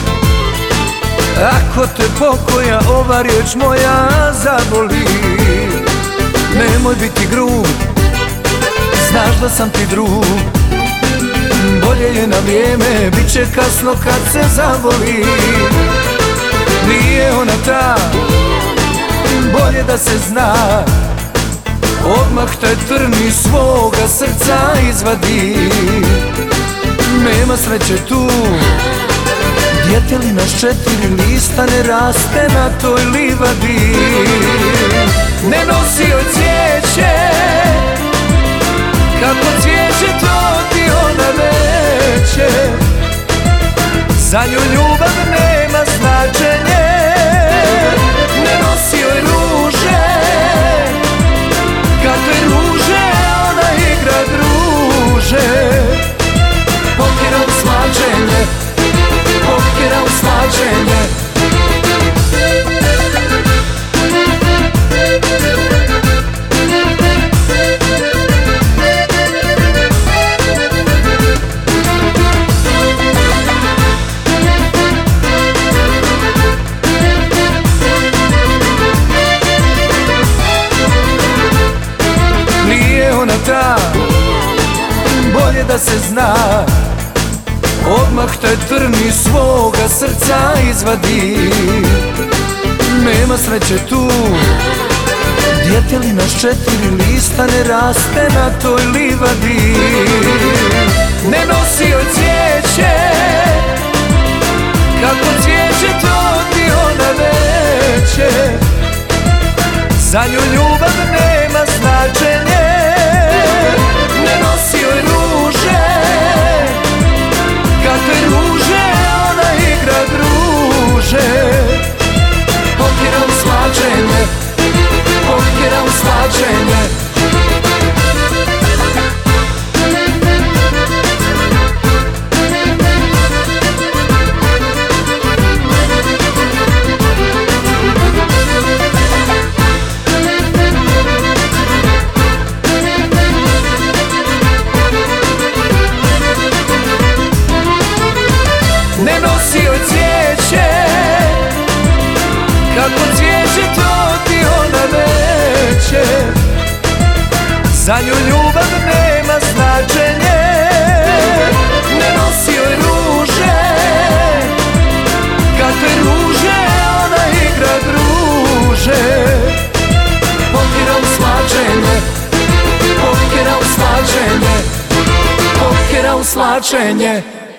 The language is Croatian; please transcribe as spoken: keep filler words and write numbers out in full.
Ako te pokoja ova riječ moja zaboli, nemoj biti grub, znaš da sam ti drug. Bolje je na vrijeme, bit će kasno kad se zavoli. Nije ona ta, bolje da se zna, odmah taj trn iz svoga srca izvadi. Nema sreće tu, dijete li naš četiri lista ne raste na toj livadi. Ne nosi joj cvijeće, kako cvijeće to ti ona neće. Za nju ljubav nema značenje. Ne nosi joj ruže, kakve ruže ona igra druže. Pokera u slačenje, pokera u slačenje. Nije ona ta, bolje da se zna, odmah taj trn iz svoga srca izvadi. Nema sreće tu, dijete li naš četiri lista ne raste na toj livadi. Ne nosi joj cvijeće, kako cvijeće to ti ona neće. Za nju ljubav nema značenje. Ne nosi joj ruže, kakve ruže ona igra druže. Pokera u slačenje, pokera u slačenje. Ne nosi joj cvijeće, kako cvijeće to ti ona neće. Za nju ljubav nema značenje. Ne nosi joj ruže, kakve ruže ona igra druže. Pokera u slačenje, pokera u slačenje, pokera u slačenje.